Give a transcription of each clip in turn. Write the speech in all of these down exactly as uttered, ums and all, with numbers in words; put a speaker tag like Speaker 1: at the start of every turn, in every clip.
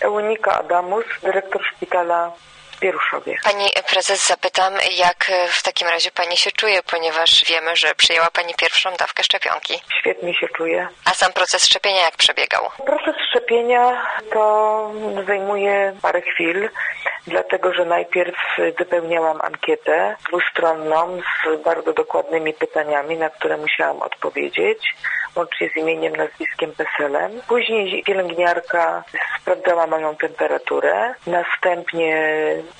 Speaker 1: Eunika Adamus, dyrektor szpitala w Pieruszowie.
Speaker 2: Pani prezes, zapytam, jak w takim razie pani się czuje, ponieważ wiemy, że przyjęła pani pierwszą dawkę szczepionki.
Speaker 1: Świetnie się czuję.
Speaker 2: A sam proces szczepienia jak przebiegał?
Speaker 1: Proces szczepienia to zajmuje parę chwil, dlatego że najpierw wypełniałam ankietę dwustronną z bardzo dokładnymi pytaniami, na które musiałam odpowiedzieć, łącznie z imieniem, nazwiskiem, peselem. Później pielęgniarka sprawdzała moją temperaturę, następnie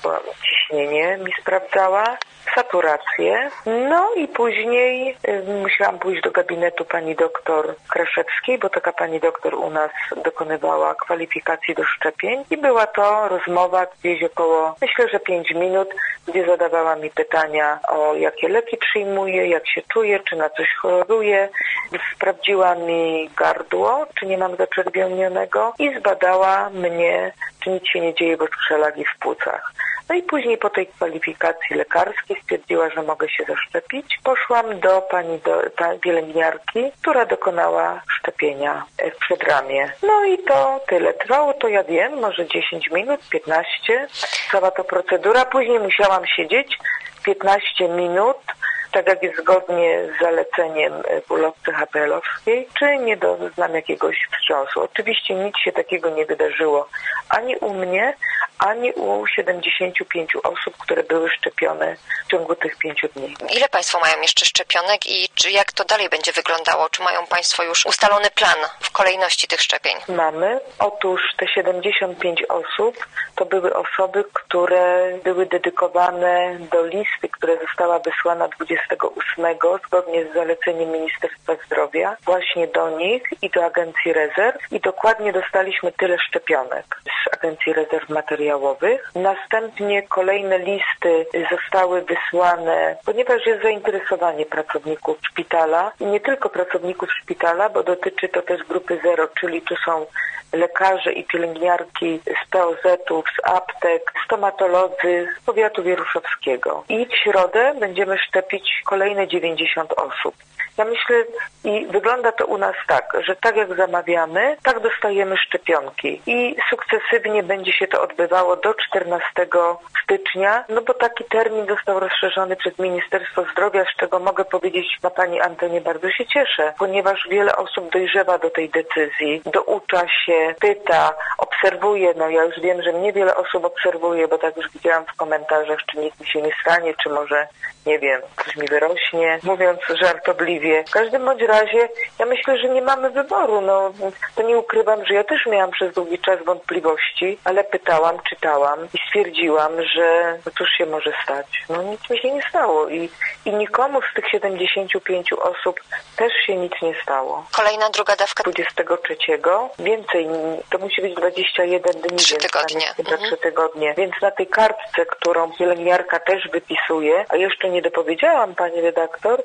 Speaker 1: ciśnienie mi sprawdzała, saturację, no i później y, musiałam pójść do gabinetu pani doktor Kraszewskiej, bo taka pani doktor u nas dokonywała kwalifikacji do szczepień i była to rozmowa gdzieś około, myślę, że pięć minut, gdzie zadawała mi pytania o jakie leki przyjmuję, jak się czuję, czy na coś choruję. Sprawdziła mi gardło, czy nie mam zaczerwienionego i zbadała mnie, czy nic się nie dzieje w oskrzelach i w płucach. No i później po tej kwalifikacji lekarskiej stwierdziła, że mogę się zaszczepić. Poszłam do pani do, ta pielęgniarki, która dokonała szczepienia w przedramię. No i to tyle. Trwało to, ja wiem, może dziesięć minut, piętnaście. Cała ta procedura. Później musiałam siedzieć piętnaście minut, tak jak jest zgodnie z zaleceniem w ulotce H P L-owskiej, czy nie doznam jakiegoś wstrząsu. Oczywiście nic się takiego nie wydarzyło ani u mnie, ani u siedemdziesięciu pięciu osób, które były szczepione w ciągu tych pięciu dni.
Speaker 2: Ile państwo mają jeszcze szczepionek i czy jak to dalej będzie wyglądało? Czy mają państwo już ustalony plan w kolejności tych szczepień?
Speaker 1: Mamy. Otóż te siedemdziesiąt pięć osób to były osoby, które były dedykowane do listy, która została wysłana dwudziestego ósmego zgodnie z zaleceniem Ministerstwa Zdrowia właśnie do nich i do Agencji Rezerw i dokładnie dostaliśmy tyle szczepionek z Agencji Rezerw Materiałowych. Następnie kolejne listy zostały wysłane, ponieważ jest zainteresowanie pracowników szpitala i nie tylko pracowników szpitala, bo dotyczy to też grupy zero, czyli tu są lekarze i pielęgniarki z P O Z-ów, z aptek, stomatolodzy z powiatu wieruszowskiego. I w środę będziemy szczepić kolejne dziewięćdziesiąt osób. Ja myślę, i wygląda to u nas tak, że tak jak zamawiamy, tak dostajemy szczepionki i sukcesywnie będzie się to odbywało do czternastego stycznia, no bo taki termin został rozszerzony przez Ministerstwo Zdrowia, z czego mogę powiedzieć na pani antenie bardzo się cieszę, ponieważ wiele osób dojrzewa do tej decyzji, doucza się, pyta, obserwuje, no ja już wiem, że mnie wiele osób obserwuje, bo tak już widziałam w komentarzach, czy nic mi się nie stanie, czy może, nie wiem, coś mi wyrośnie, mówiąc żartobliwie. W każdym bądź razie ja myślę, że nie mamy wyboru. No, to nie ukrywam, że ja też miałam przez długi czas wątpliwości, ale pytałam, czytałam i stwierdziłam, że no cóż się może stać. No nic mi się nie stało i, i nikomu z tych siedemdziesięciu pięciu osób też się nic nie stało.
Speaker 2: Kolejna druga dawka?
Speaker 1: dwudziestego trzeciego. Więcej, to musi być dwadzieścia jeden dni.
Speaker 2: Trzy tygodnie.
Speaker 1: Więc mhm. Trzy tygodnie. Więc na tej kartce, którą pielęgniarka też wypisuje, a jeszcze nie dopowiedziałam pani redaktor,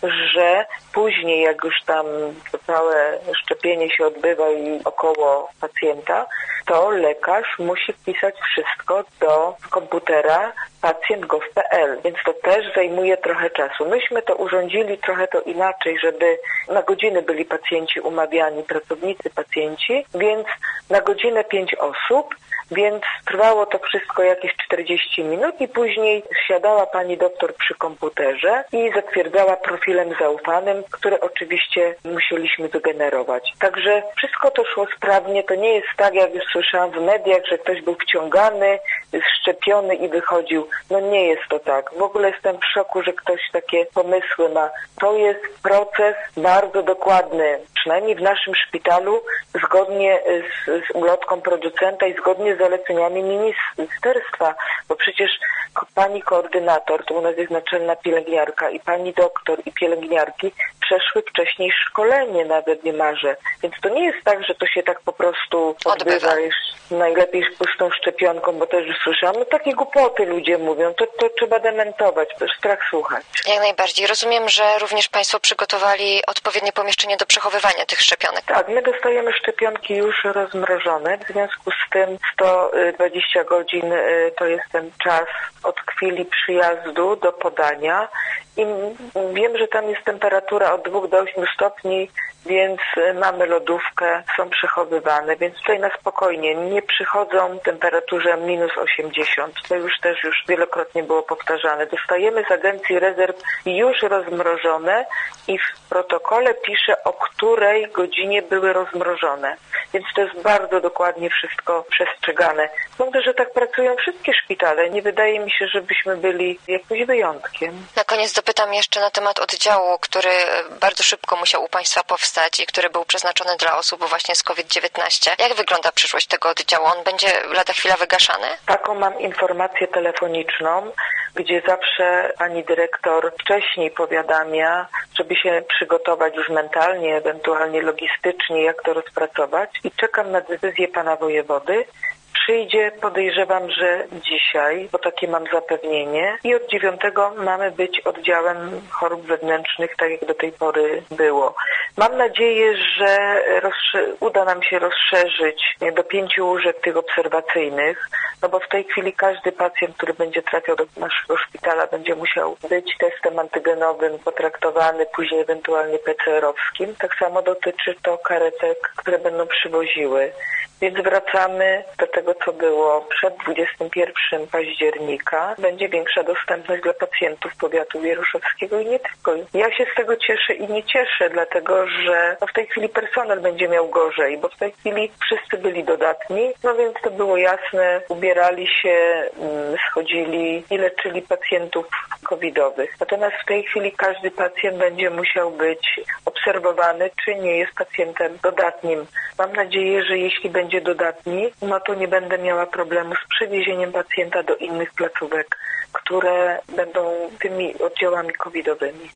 Speaker 1: że później, jak już tam całe szczepienie się odbywa i około pacjenta, to lekarz musi wpisać wszystko do komputera pacjent gov kropka p l, więc to też zajmuje trochę czasu. Myśmy to urządzili trochę to inaczej, żeby na godzinę byli pacjenci umawiani, pracownicy pacjenci, więc na godzinę pięć osób, więc trwało to wszystko jakieś czterdzieści minut i później siadała pani doktor przy komputerze i zatwierdzała profilem zaufanym, które oczywiście musieliśmy wygenerować. Także wszystko to szło sprawnie. To nie jest tak, jak już słyszałam w mediach, że ktoś był wciągany, szczepiony i wychodził. No nie jest to tak. W ogóle jestem w szoku, że ktoś takie pomysły ma. To jest proces bardzo dokładny. Przynajmniej w naszym szpitalu zgodnie z, z ulotką producenta i zgodnie z zaleceniami ministerstwa, bo przecież pani koordynator, to u nas jest naczelna pielęgniarka i pani doktor i pielęgniarki przeszły wcześniej szkolenie nawet niemalże. Więc to nie jest tak, że to się tak po prostu odbywa już najlepiej z tą szczepionką, bo też już słyszałam, no takie głupoty ludzie mówią, to, to trzeba dementować, to już strach słuchać.
Speaker 2: Jak najbardziej. Rozumiem, że również państwo przygotowali odpowiednie pomieszczenie do przechowywania tych szczepionek.
Speaker 1: Tak, my dostajemy szczepionki już rozmrożone, w związku z tym sto dwadzieścia godzin to jest ten czas od chwili przyjazdu do podania I wiem, że tam jest temperatura od dwóch do ośmiu stopni, więc mamy lodówkę, są przechowywane, więc tutaj na spokojnie nie przychodzą w temperaturze minus osiemdziesiąt. To już też już wielokrotnie było powtarzane. Dostajemy z Agencji Rezerw już rozmrożone i w protokole pisze, o której godzinie były rozmrożone. Więc to jest bardzo dokładnie wszystko przestrzegane. Sądzę, że tak pracują wszystkie szpitale. Nie wydaje mi się, żebyśmy byli jakimś wyjątkiem.
Speaker 2: Na koniec dopytam jeszcze na temat oddziału, który bardzo szybko musiał u Państwa powstać i który był przeznaczony dla osób właśnie z kowid dziewiętnaście. Jak wygląda przyszłość tego oddziału? On będzie lada chwila wygaszany?
Speaker 1: Taką mam informację telefoniczną, gdzie zawsze pani dyrektor wcześniej powiadamia, żeby się przygotować już mentalnie, ewentualnie logistycznie, jak to rozpracować. I czekam na decyzję pana wojewody. Przyjdzie, podejrzewam, że dzisiaj, bo takie mam zapewnienie, i od dziewiątego mamy być oddziałem chorób wewnętrznych, tak jak do tej pory było. Mam nadzieję, że uda nam się rozszerzyć do pięciu łóżek tych obserwacyjnych, no bo w tej chwili każdy pacjent, który będzie trafiał do naszego szpitala, będzie musiał być testem antygenowym potraktowany, później ewentualnie P C R-owskim. Tak samo dotyczy to karetek, które będą przywoziły. Więc wracamy do tego, co było przed dwudziestego pierwszego października. Będzie większa dostępność dla pacjentów powiatu wieruszowskiego i nie tylko. Ja się z tego cieszę i nie cieszę, dlatego że no w tej chwili personel będzie miał gorzej, bo w tej chwili wszyscy byli dodatni, no więc to było jasne, ubierali się, schodzili i leczyli pacjentów covidowych. Natomiast w tej chwili każdy pacjent będzie musiał być obserwowany, czy nie jest pacjentem dodatnim. Mam nadzieję, że jeśli będzie dodatni, no to nie będę miała problemu z przewiezieniem pacjenta do innych placówek, które będą tymi oddziałami covidowymi.